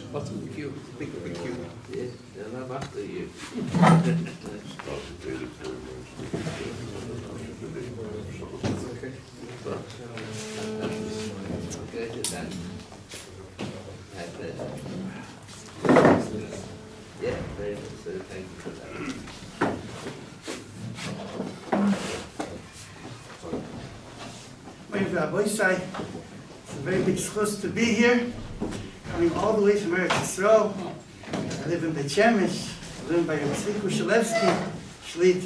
What's the cue? Big cue. Yes, and I'm after you. Okay. Okay, to that. Yeah, very much so. Thank you for that. My Rabbi Shai, it's a very big schus to be here, coming all the way from Eretz Yisrael. I live in Beit Shemesh. I live by Tzviku Shalevsky, Shlita,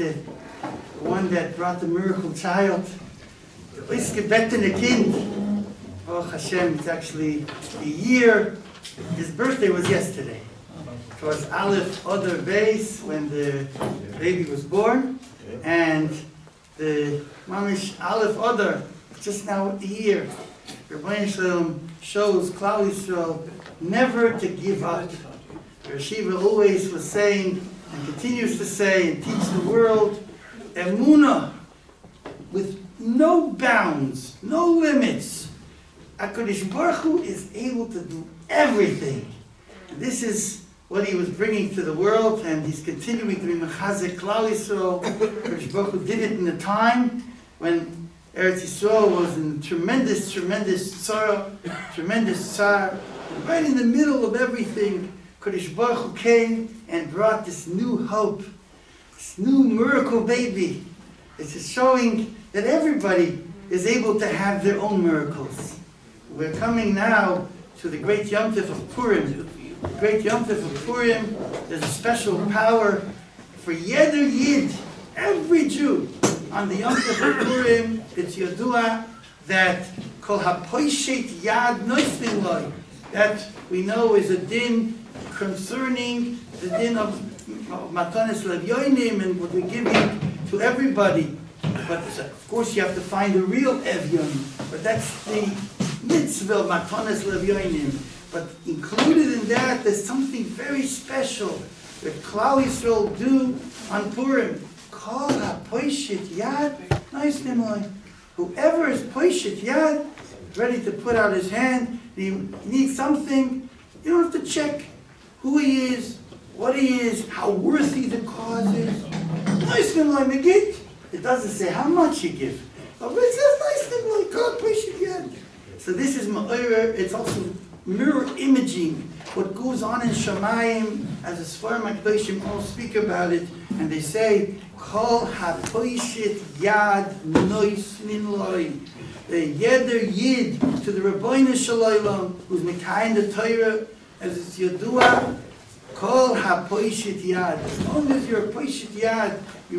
the one that brought the miracle child. The Oisgebettene Kind. Baruch Hashem, it's actually a year. His birthday was yesterday. It was Aleph Adar Beis when the baby was born, and the Mamish Aleph Adar, just now a year. Rebbeinu Shalom shows Klal Yisrael never to give up. Yeshiva always was saying, and continues to say, and teach the world, Emunah, with no bounds, no limits. HaKadosh Baruch Hu is able to do everything. And this is what he was bringing to the world, and he's continuing to be Mechazek Klal Yisrael. HaKadosh Baruch Hu did it in a time when Eretz Yisrael was in tremendous sorrow, tremendous tsar. And right in the middle of everything, Kadosh Baruch Hu came and brought this new hope, this new miracle baby. It's just showing that everybody is able to have their own miracles. We're coming now to the great Yom Tov of Purim. The great Yom Tov of Purim, there's a special power for Yeder Yid, every Jew. On the Yom Tov of Purim, it's Yodua that Kol HaPoishet Yad Noislim Loi, that we know is a din concerning the din of Matanis Levyonim and what we're giving to everybody. But of course you have to find the real Evyon, but that's the mitzvah of Matanis Levyonim. But included in that, there's something very special that Klal Yisrael do on Purim. Kol ha-poishet yad, nice nimoi. Whoever is poishet yad, ready to put out his hand, he needs something, you don't have to check who he is, what he is, how worthy the cause is. Nice nimoi megit. It doesn't say how much you give. But it says nice nimoi, kol ha-poishet yad. So this is ma'orer, it's also mirror imaging what goes on in Shamayim, as the Sfarim HaKadoshim all speak about it, and they say, Kol ha-poishet yad noisnin loi. The Yeder Yid to the Rebbeinu Shalom, who's Mekayim the Torah, as it's Yodua, Kol ha-poishet yad. As long as you're a poishet yad,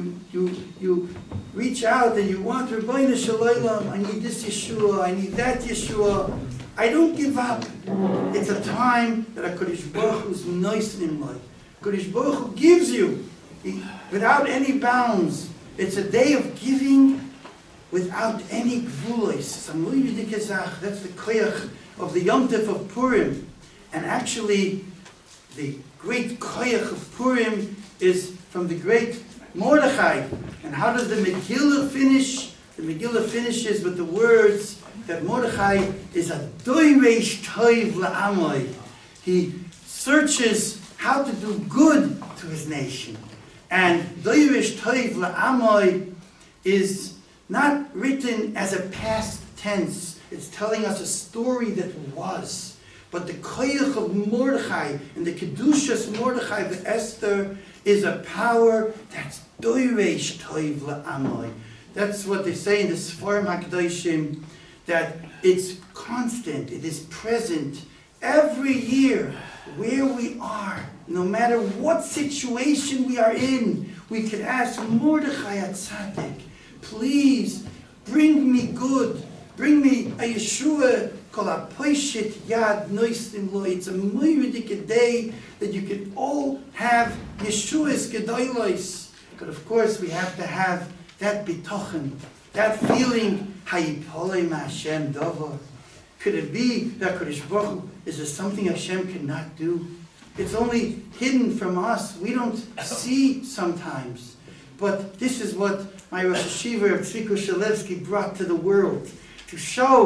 you reach out and you want Rebbeinu Shalom, I need this Yeshua, I need that Yeshua. I don't give up. It's a time that HaKadosh Baruch Hu is noisnim loi. HaKadosh Baruch Hu gives you without any bounds. It's a day of giving without any gvulos. That's the koyach of the Yom Tov of Purim. And actually, the great koyach of Purim is from the great Mordechai. And how does the Megillah finish? The Megillah finishes with the words that Mordechai is a doiresh toiv la'amoy. He searches how to do good to his nation. And doiresh toiv la'amoy is not written as a past tense. It's telling us a story that was. But the koyach of Mordechai and the kedushas Mordechai of Esther is a power that's doiresh toiv la'amoy. That's what they say in the Sfarim HaKadoshim, that it's constant, it is present every year where we are, no matter what situation we are in. We can ask Mordechai HaTzadik, please bring me good, bring me a Yeshua, Kol HaPoishet Yad Noislim Loi. It's a moiridik day that you can all have Yeshua's Gedolos. But of course we have to have that bitochen, that feeling, Hayipolei Hashem Dover. Could it be that Kadosh Baruch Hu, is there something Hashem cannot do? It's only hidden from us. We don't see sometimes. But this is what my Rosh Hashiva Tzviku Shalevsky brought to the world, to show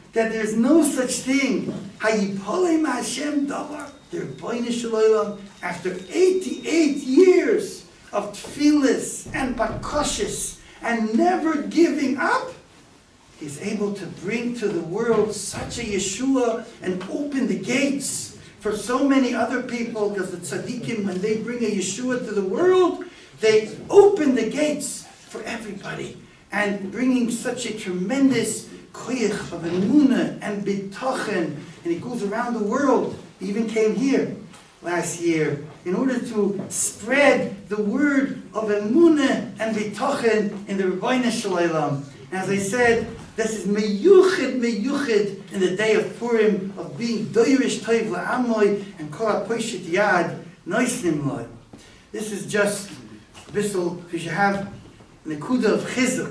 that there's no such thing. Hayipolei Hashem davar, the Rebbeinu Shalom, after 88 years of tefillas and bakoshes and never giving up, he's able to bring to the world such a Yeshua and open the gates for so many other people, because the tzaddikim, when they bring a Yeshua to the world, they open the gates for everybody, and bringing such a tremendous koyach of emunah and bitochen, and he goes around the world. He even came here last year in order to spread the word of emunah and bitochen in the Rebbeinu Shalom. As I said, this is meyuchid in the day of Purim, of being doirish toiv la'amoy and kol ha'poishet yad noisnim loy. This is just a bissel, we should have nekuda of chizuk.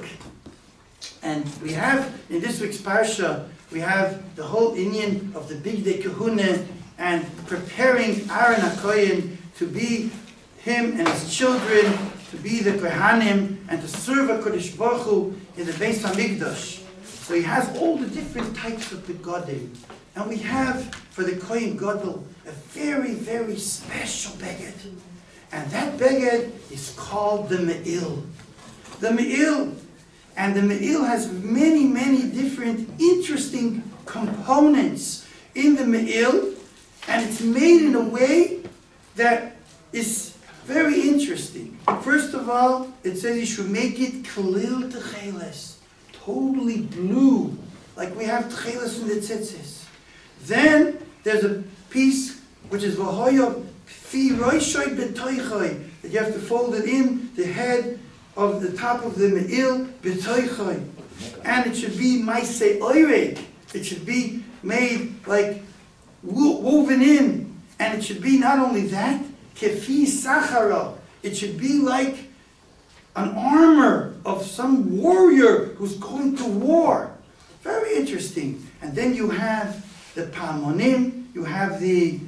And we have, in this week's parsha, we have the whole inyan of the Bigdei Kehuna and preparing Aaron HaKohen to be him and his children, to be the Kohanim, and to serve HaKadosh Baruch Hu in the Beis HaMikdash. So he has all the different types of begodim. And we have, for the Kohen Gadol, a very, very special beged. And that beged is called the Me'il. The Me'il. And the Me'il has many, many different interesting components in the Me'il. And it's made in a way that is very interesting. First of all, it says you should make it Kalil Techeles. Totally blue, like we have Techeles in the tzitzis. Then there's a piece which is Vahoyov Fi Roishoy Betoichoy, that you have to fold it in the head of the top of the Me'il Betoichoy. And it should be Maisei Oireg. It should be made like woven in. And it should be not only that, Kefi Sachara. It should be like an armor of some warrior who's going to war. Very interesting. And then you have the Pamonim, you have the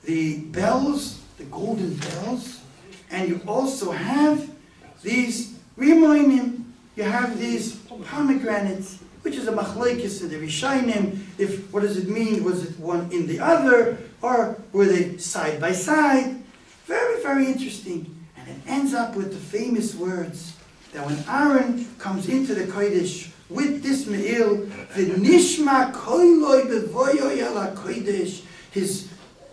bells, the golden bells, and you also have these Rimoinim, you have these pomegranates, which is a machlokes in the Rishainim. If, what does it mean? Was it one in the other, or were they side by side? Very, very interesting. And it ends up with the famous words that when Aaron comes into the Kodesh with this Me'il, V'nishma koiloi bevoyoi ala Kodesh, his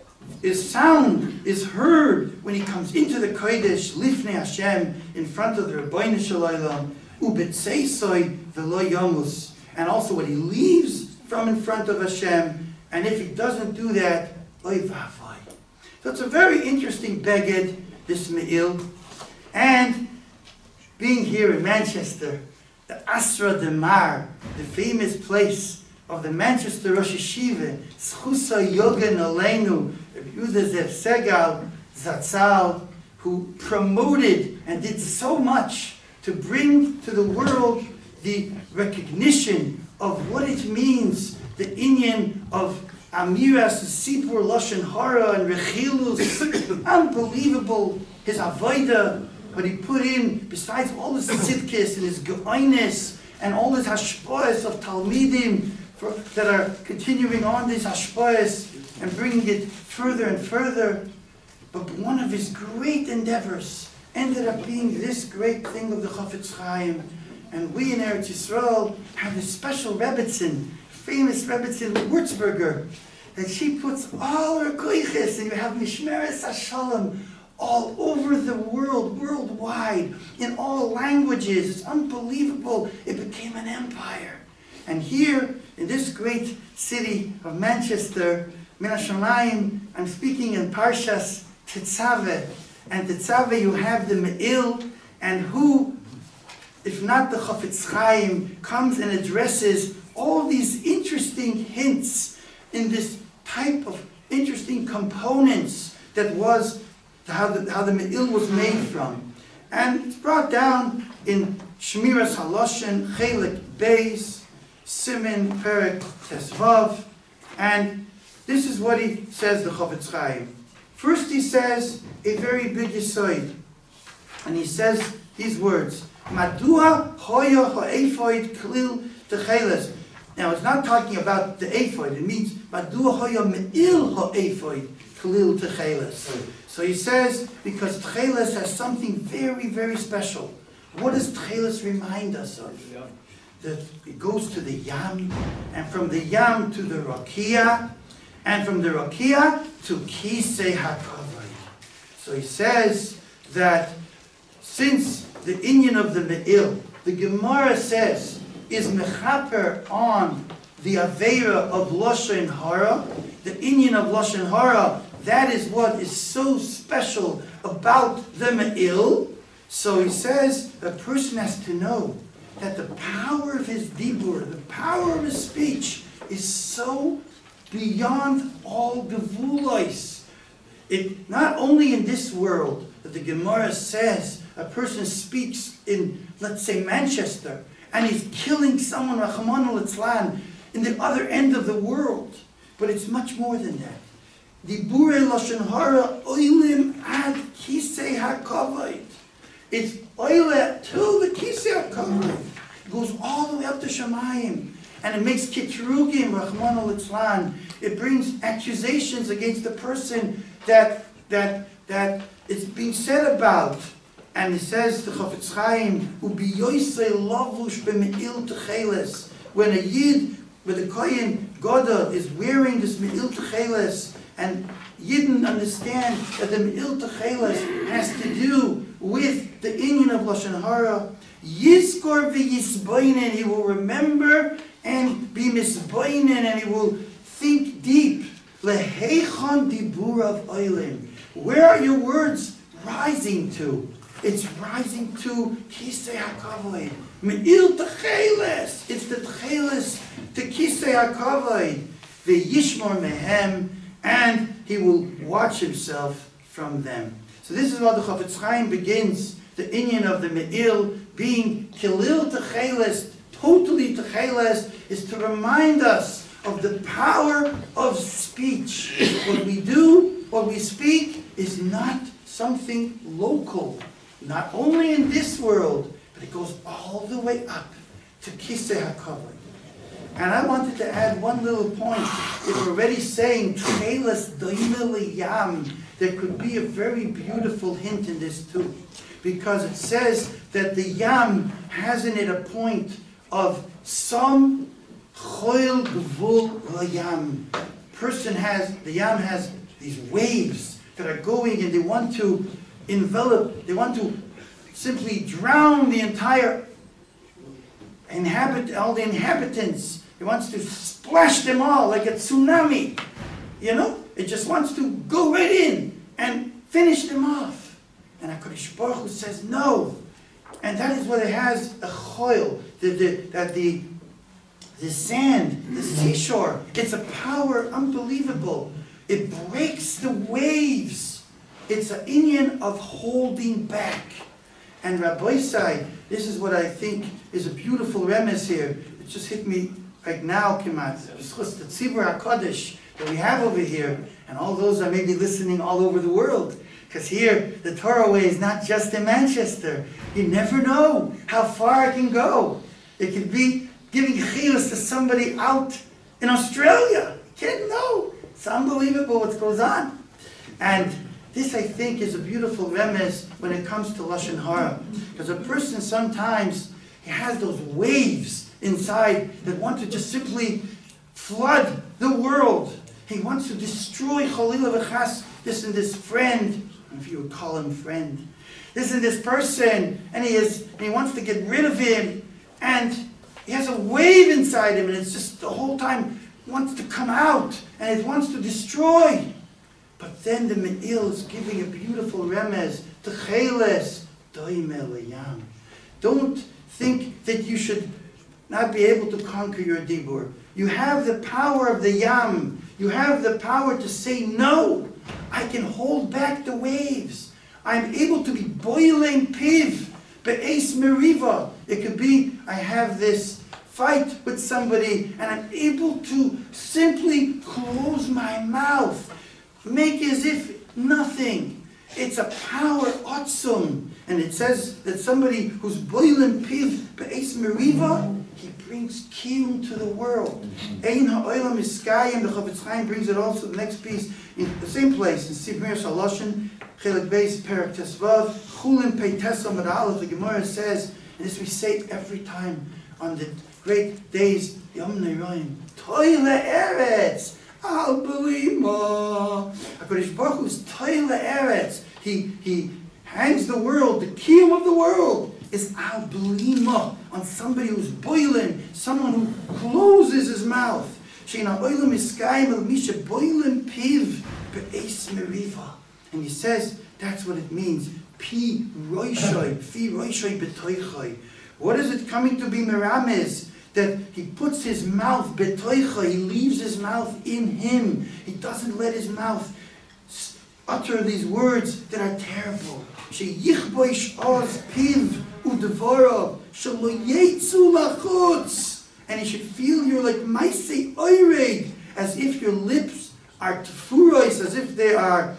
sound is heard when he comes into the Kodesh, Lifnei Hashem, in front of the Rebbeinu Shalom, Ubetseisoi v'lo yomus, and also when he leaves from in front of Hashem, and if he doesn't do that, oy v'avoy. So it's a very interesting beged, this Me'il. And being here in Manchester, the Asra de Mar, the famous place of the Manchester Rosh Yeshiva, Schusa Yogan Aleinu, Yehuda Zev Segal Zatzal, who promoted and did so much to bring to the world the recognition of what it means, the inyan of Amiras, Sipur, Lashon Hara, and Rechilus. Unbelievable, his Avodah, what he put in, besides all his tzidkis and his geoines, and all his hashpoas of Talmidim, that are continuing on these hashpoas and bringing it further and further. But one of his great endeavors ended up being this great thing of the Chafetz Chaim. And we in Eretz Yisrael have this special Rebbetzin, famous Rebbetzin Wurzburger, that she puts all her koiches, and you have Mishmeres HaShalom all over the world, worldwide, in all languages. It's unbelievable. It became an empire. And here, in this great city of Manchester, Min HaShamayim, I'm speaking in Parshas Tetzaveh. And Tetzaveh, you have the Me'il, and who, if not the Chafetz Chaim, comes and addresses all these interesting hints in this type of interesting components that was how the Me'il was made from. And it's brought down in Shmiras Haloshen, Chelik Beis, Simin Perek Tesvav, and this is what he says, the Chafetz Chaim. First he says a very big yesod, and he says these words, Madua hoya ha'efoid klil techeles. Now, it's not talking about the ephod. It means Madua Hoya Me'il Ha-ephod Khalil Techeles. So he says, because Techeles has something very, very special. What does Techeles remind us of? That it goes to the Yam, and from the Yam to the Rakia, and from the Rakia to Kisei HaKavod. So he says that since the inyan of the Me'il, the Gemara says, is mechaper on the Aveira of Lashon Hara, the inyan of Lashon Hara, that is what is so special about the Me'il. So he says a person has to know that the power of his dibur, the power of his speech, is so beyond all gevulos. It not only in this world that the Gemara says a person speaks in, let's say, Manchester, and he's killing someone, Rachmana litzlan, in the other end of the world, but it's much more than that. Dibure lashon hara oilim ad kisei hakavod. It's oile to the kisei hakavod. It goes all the way up to Shemayim. And it makes kitrugim, Rachmana litzlan. It brings accusations against the person that it's being said about. And it says, the Chafetz Chaim, Ubi yoisei lavush b'me'il techeles. When a Yid, when the Kohen Gadol is wearing this me'il techeles, and Yidden understand that the me'il techeles has to do with the inyan of Lashon Hara, Yizkor v'yisboinen, he will remember and be misboinen, and he will think deep. Leheichon dibur of oilim. Where are your words rising to? It's rising to Kisei HaKavod. Me'il techeles. It's the techeles to Kisei HaKavod. Ve'yishmor mehem. And he will watch himself from them. So this is how the Chafetz Chaim begins the inyan of the Me'il being Kilil techeles, totally techeles, is to remind us of the power of speech. What we do, what we speak, is not something local. Not only in this world, but it goes all the way up to Kisei HaKavod. And I wanted to add one little point. If we're already saying Tcheles Doime Yam, there could be a very beautiful hint in this too. Because it says that the Yam has in it a point of some Choil Gvul Layam. The Yam has these waves that are going and they want to envelop, they want to simply drown the entire all the inhabitants. It wants to splash them all like a tsunami. You know? It just wants to go right in and finish them off. And HaKadosh Baruch Hu says no. And that is what it has, a choil, the sand, the seashore. It's a power unbelievable. It breaks the waves. It's an inyan of holding back. And Rabbi Sai, this is what I think is a beautiful remez here. It just hit me right now, Kimat. It's the Tzibur HaKadosh that we have over here, and all those are maybe listening all over the world. Because here, the Torah way is not just in Manchester. You never know how far it can go. It could be giving chiyus to somebody out in Australia. You can't know. It's unbelievable what goes on. And this, I think, is a beautiful remez when it comes to Lashon Hara. Because a person sometimes, he has those waves inside that want to just simply flood the world. He wants to destroy Chalila v'chas, this and this friend, I don't know if you would call him friend, this and this person, and he wants to get rid of him, and he has a wave inside him, and it's just the whole time wants to come out, and it wants to destroy. But then the Me'il is giving a beautiful remez, Techeles Doime Layam. Don't think that you should not be able to conquer your dibur. You have the power of the Yam. You have the power to say no. I can hold back the waves. I'm able to be boiling piv, be'es meriva. It could be I have this fight with somebody and I'm able to simply close my mouth, make as if nothing. It's a power otzum. And it says that somebody who's boiling piv be'es meriva, he brings kiyum to the world. Ein ha'olam iskayim, the Chofetz Chaim brings it also, the next piece, in the same place, in Sivir Shaloshin, Chelik Beis, Perak Tesvav, Chulin Pei Tesam Ad Aleph, the Gemara says, and this we say every time on the great days, Yom Neroim, Toile Eretz, Al Belima. HaKadosh Baruch Hu's Toile Eretz, he hangs the world, the kiyum of the world is Al Belima, on somebody who's boiling, someone who closes his mouth. Sheina Oilam Iskayim El Misha Boilim Piv Be'es Meriva. And he says, that's what it means. Pi Roishoi, Fi Roishoi Betoichoi. What is it coming to be Merames? That he puts his mouth, Betoichoi, he leaves his mouth in him. He doesn't let his mouth utter these words that are terrible. Sheyichboish Oz Piv Udevoro, Shelo Yetzu Lachutz. And he should feel you're like Maisei Oireg, as if your lips are tefuros, as if they are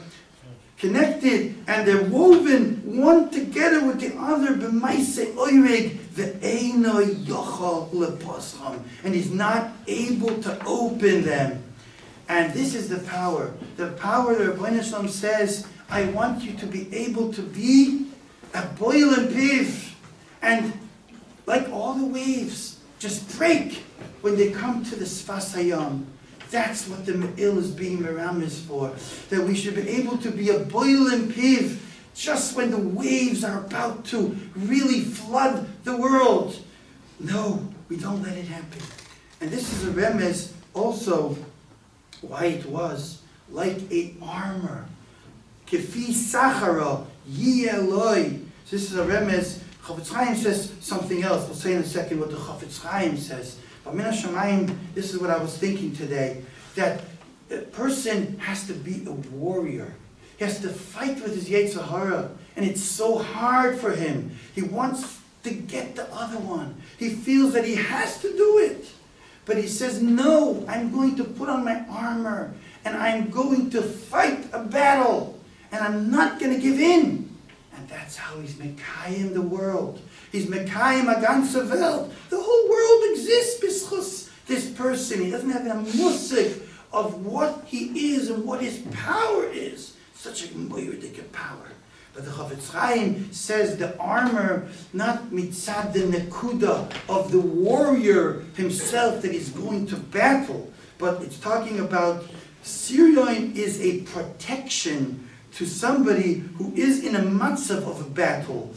connected and they're woven one together with the other. B'maisei oireg ve'eino yochol leposcham, and he's not able to open them. And this is the power. The power that Rebbeinu Shalom says, I want you to be able to be a boiling piv, and like all the waves, just break when they come to the Sfas Hayam. That's what the Me'il is being meramis for. That we should be able to be a boiling piv just when the waves are about to really flood the world. No, we don't let it happen. And this is a remez also why it was like a armor. Kefi Sachara Yi Eloi. So this is a remez. Chofetz Chaim says something else. We'll say in a second what the Chofetz Chaim says. But Min HaShamayim, this is what I was thinking today, that a person has to be a warrior. He has to fight with his Yetzer Hara, and it's so hard for him. He wants to get the other one. He feels that he has to do it. But he says, no, I'm going to put on my armor, and I'm going to fight a battle, and I'm not going to give in. And that's how he's Mekayim the world. He's Mekayim a ganze Welt. The whole world exists b'schus this person. He doesn't have a musik of what he is and what his power is. Such a moyerdik power. But the Chofetz Chaim says the armor, not mitzad the nekuda of the warrior himself that is going to battle, but it's talking about Siryoin is a protection to somebody who is in a matzav of a battle.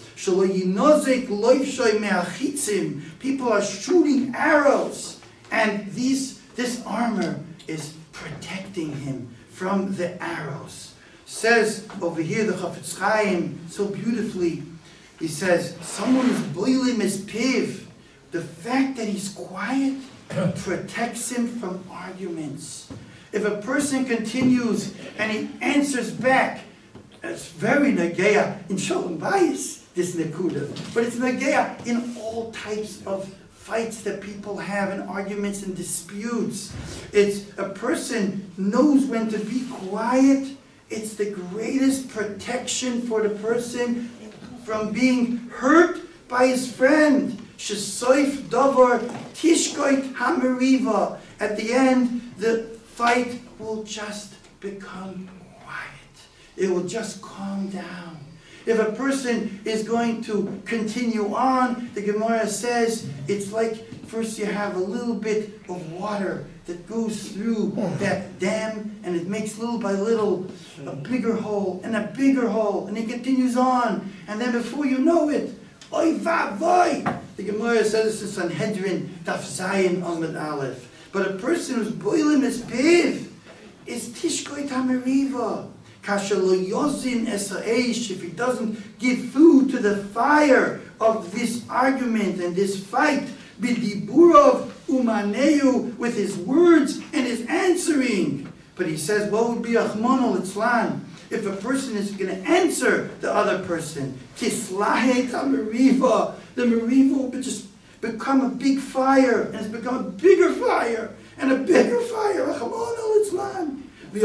People are shooting arrows, and this armor is protecting him from the arrows. Says over here the Chofetz Chaim so beautifully, he says, someone who's boiling his piv, the fact that he's quiet protects him from arguments. If a person continues and he answers back, it's very nageya in Shalom Bayis, this nekuda, but it's nageya in all types of fights that people have and arguments and disputes. It's a person knows when to be quiet. It's the greatest protection for the person from being hurt by his friend. Shesoif davar tishkoit hameriva. At the end, the fight will just become quiet. It will just calm down. If a person is going to continue on, the Gemara says it's like first you have a little bit of water that goes through that dam, and it makes little by little a bigger hole and a bigger hole, and it continues on, and then before you know it, oy va'voy, the Gemara says this in Sanhedrin Daf Zayin Amud Aleph. But a person who's boiling his piv is tishkoit hameriva. If he doesn't give food to the fire of this argument and this fight, bidiburov umaneu, with his words and his answering. But he says, what would be Achmon al-Itzlan if a person is going to answer the other person? Tislahet ha-meriva. The meriva will just become a big fire, and it's become a bigger fire and a bigger fire. Achmon al-Itzlan. And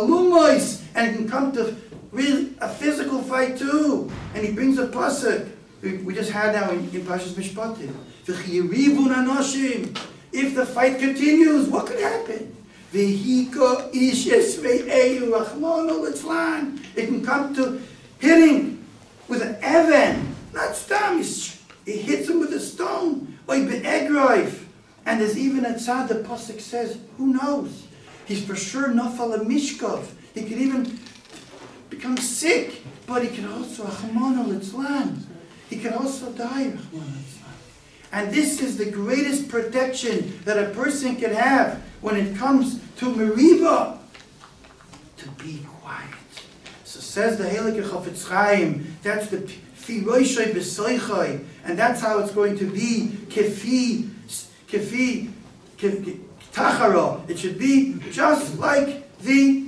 it can come to really a physical fight too. And he brings a pasuk. We just had now in Parshas Mishpatim. V'chiyirivun anoshim. If the fight continues, what could happen? V'hiko ish esvei'eyu rachmano litzlan. It can come to hitting with an evan, not stam. He hits him with a stone, like be'egroif. And there's even a tzad, the pasuk says, who knows? He's for sure nafal a mishkov. He could even become sick, but he could also rachmano litzlan. He can also die. And this is the greatest protection that a person can have when it comes to Meriva. To be quiet. So says the Heilige Chafetz Chaim, that's the Firoishai B'Soichai, and that's how it's going to be Kefi Tachara. It should be just like the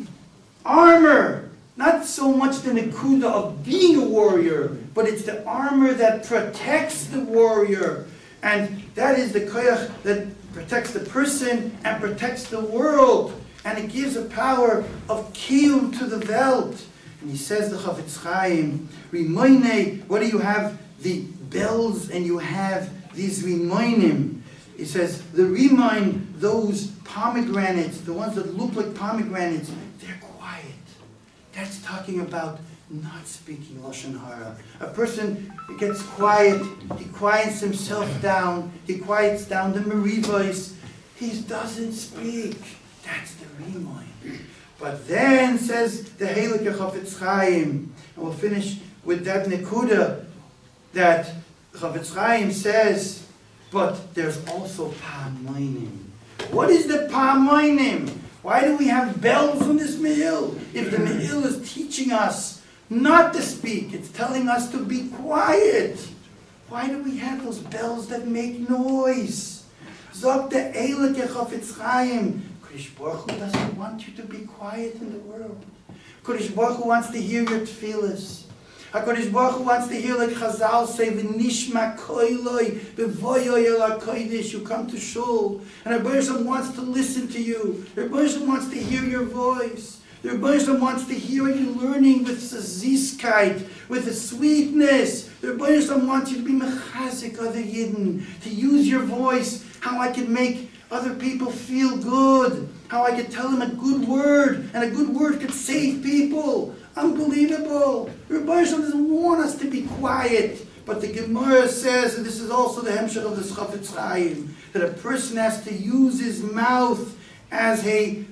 armor. Not so much the nekuda of being a warrior, but it's the armor that protects the warrior. And that is the koyach that protects the person and protects the world. And it gives a power of kiyum to the Welt. And he says the Chafetz Chaim, Rimoine, what do you have? The bells and you have these rimoinim. He says, the rimoin, those pomegranates, the ones that look like pomegranates, they're quiet. That's talking about not speaking Lashon Hara. A person gets quiet, he quiets himself down, he quiets down the merivos, he doesn't speak. That's the rimoin. But then says the Heilige Chafetz Chaim, and we'll finish with that nekuda, that Chafetz Chaim says, but there's also pa'amoinim. What is the pa'amoinim? Why do we have bells on this Me'il? If the Me'il is teaching us not to speak, it's telling us to be quiet. Why do we have those bells that make noise? Zog the Heilige Chafetz Chaim. Kodesh Baruch Hu doesn't want you to be quiet in the world. Kodesh Baruch Hu wants to hear your tefillas. HaKadosh Baruch Hu wants to hear, like Chazal say, V'nishma koiloi, v'voyoi el HaKodesh. You come to shul, and Rebbe Yisrael wants to listen to you. Rebbe Yisrael wants to hear your voice. The Rebbe Yisrael wants to hear what you're learning with the zizkeit, with the sweetness. The Rebbe Yisrael wants you to be mechazik other yidden, to use your voice, how I can make other people feel good, how I could tell them a good word, and a good word could save people. Unbelievable. Rebbe Yisrael doesn't want us to be quiet. But the Gemara says, and this is also the hemshech of the Chafetz Chaim, that a person has to use his mouth as a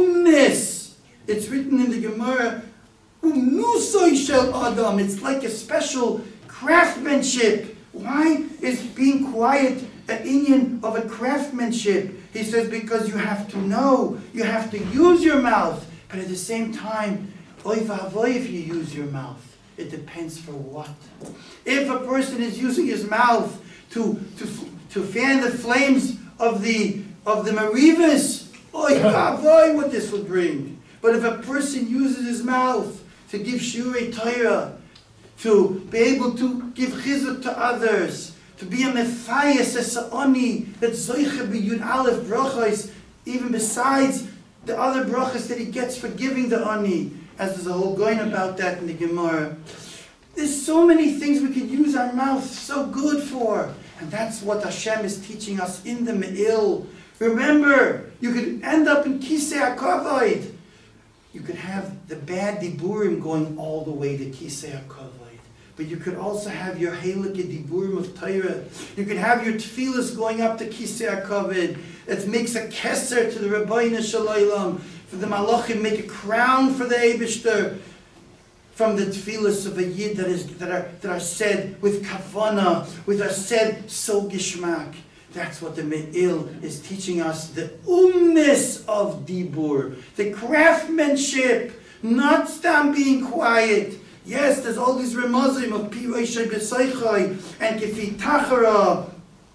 umnis. It's written in the Gemara, umnusoi shel adam. It's like a special craftsmanship. Why is being quiet an inyan of a craftsmanship? He says because you have to know, you have to use your mouth, but at the same time, oy v'avoy if you use your mouth. It depends for what. If a person is using his mouth to fan the flames of the merivas, oy v'avoy what this would bring. But if a person uses his mouth to give shiurei Torah, to be able to give chizuk to others, to be a mefayes, a sa'oni, that zoiche b'yud aleph brachos, even besides the other brachos that he gets for giving the ani, as there's a whole going about that in the Gemara. There's so many things we could use our mouth so good for. And that's what Hashem is teaching us in the Me'il. Remember, you could end up in Kisei HaKavod. You could have the bad diburim going all the way to Kisei HaKavod. But you could also have your Heilige Diburim of Torah. You could have your tefillas going up to Kisei HaKavod. It makes a keser to the Rabbeinu Shalom. For the Malachim make a crown for the Eibishter. From the tefillas of a Yid that are said with kavana, are said so gishmak. That's what the Me'il is teaching us. The umness of Dibur. The craftsmanship. Not stam being quiet. Yes, there's all these remazim of Pirei Shei B'Seichai and Kefi Tachara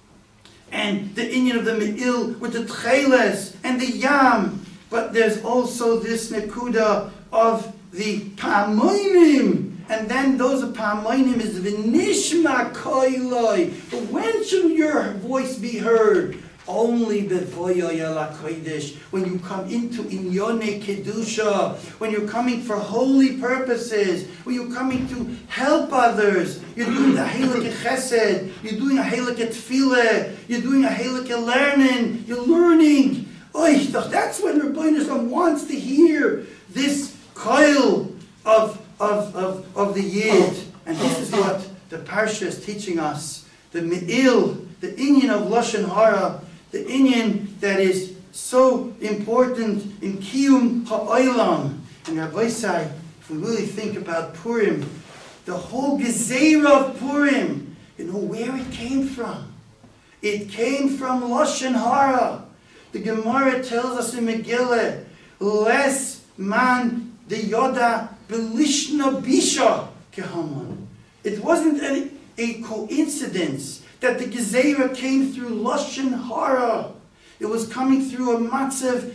and the inyan of the Me'il with the Tcheles and the Yam. But there's also this nekuda of the Pa'amoinim. And then those of Pa'amoinim is V'nishma koiloi. But when should your voice be heard? Only bevoya yala kodesh, when you come into inyone kedusha, when you're coming for holy purposes, when you're coming to help others, you're doing the heilige chesed, you're doing a heilige tefillah, you're doing a heilige learning, you're learning. Oy, that's when Rebbeinu Shalom wants to hear this koil of the Yid. And this is what the Parsha is teaching us. The Me'il, the inyan of Lashon Hara, the inyan that is so important in Kiyum Ha'olam. And Rabbi Say, if we really think about Purim, the whole Gezerah of Purim, you know where it came from? It came from Lashon Hara. The Gemara tells us in Megillah, Les man de yoda belishna bisha kehaman. It wasn't a coincidence that the Gezerah came through Lashon Hara. It was coming through a matzav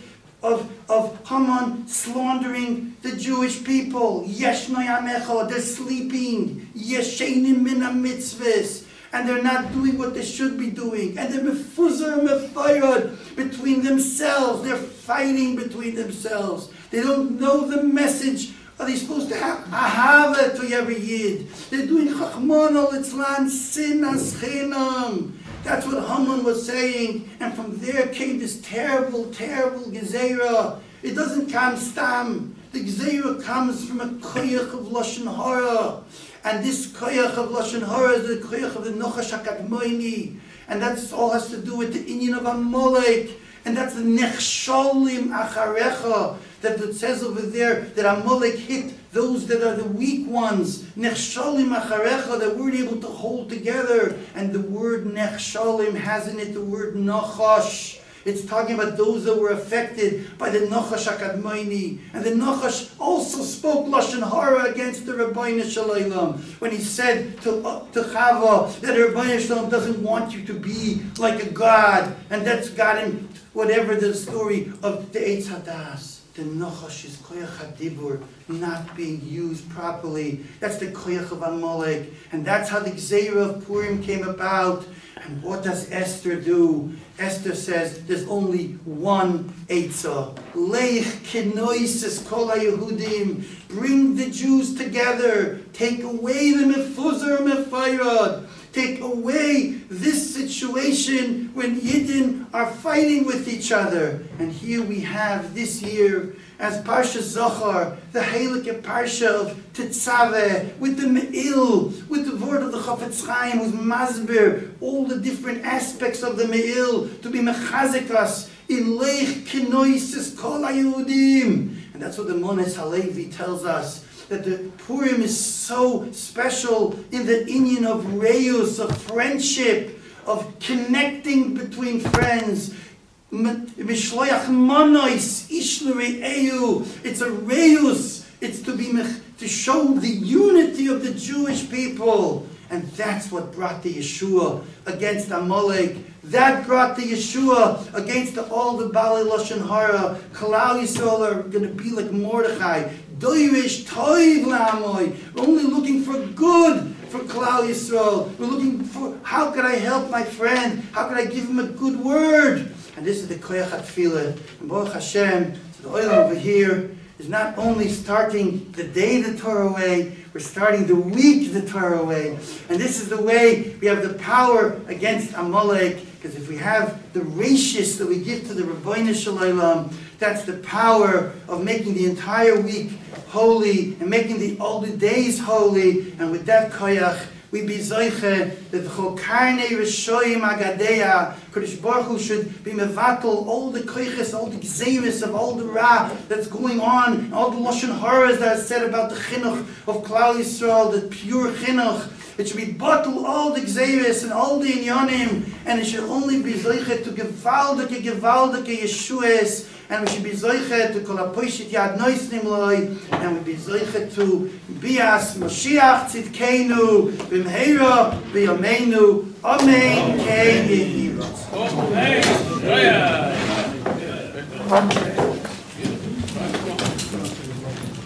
of Haman slandering the Jewish people. Yeshno yamecha, they're sleeping. Yeshenim min mitzvahs. And they're not doing what they should be doing. And they're mefuzar mefayod between themselves. They're fighting between themselves. They don't know the message. Are they supposed to have ahava to every yid? They're doing chachmon litzlan sinas chinam. That's what Haman was saying. And from there came this terrible, terrible gezerah. It doesn't come stam. The gezerah comes from a koyach of Lashon Hara. And this koyach of Lashon Hara is the koyach of the Nochash HaKadmoni. And that's all has to do with the inyan of Amalek. And that's the nechsholim acharecha that it says over there that Amalek hit those that are the weak ones. Nechsholim acharecha, that weren't able to hold together. And the word nechsholim has in it the word nachash. It's talking about those that were affected by the Nochash HaKadmoni. And the Nochash also spoke Lashon Hara against the Rabbeinu Shalom when he said to Chava that Rabbeinu Shalom doesn't want you to be like a god. And that's got him, whatever the story of the Eitz Hadas. The Nochash is Koyach HaDibur, not being used properly. That's the Koyach of Amalek. And that's how the Gezerah of Purim came about. And what does Esther do? Esther says there's only one Eitzah. Leich kenoises kol haYehudim. Bring the Jews together. Take away the mefuzar mefayod. Take away this situation when Yidden are fighting with each other. And here we have this year, as Parsha Zohar, the Heilige Parsha of Tetzaveh, with the Me'il, with the word of the Chafetz Chaim, who's Masber, all the different aspects of the Me'il, to be Mechazik us, in Leich Kenoises Kol HaYehudim. And that's what the Mones Halevi tells us, that the Purim is so special in the inyan of reus, of friendship, of connecting between friends. Mishloach manois ish l're'eu. It's a reus. It's to show the unity of the Jewish people. And that's what brought the Yeshua against Amalek. That brought the Yeshua against all the Baalei Lashon Hara. Kalal Yisrael are going to be like Mordechai. Doirish toiv la'amoy. We're only looking for good for Kalal Yisrael. We're looking for, how could I help my friend? How could I give him a good word? And this is the Koyach HaTfilah. And Baruch Hashem, the oil over here is not only starting the day the Torah way, we're starting the week the Torah way. And this is the way we have the power against Amalek. Because if we have the rashis that we give to the Rabbeinu Shalom, that's the power of making the entire week holy and making all the days holy. And with that koyach, we be zoiche that the chokarnei rishoyim agadeya, Kodesh Baruch Hu should be mevatel all the koiches, all the gzeiris of all the ra that's going on, all the lashon haras that are said about the chinuch of Klal Yisrael, the pure chinuch. It should be bottle all the gzeiris and all the inyanim, and it should only be zoiche to gewaldike Yeshuas. And we should be zoichet to kol hapoishit yad nois nimloi, and we be zoichet to bias Mashiach tzidkeinu b'mheira b'yameinu. Amen. Amen.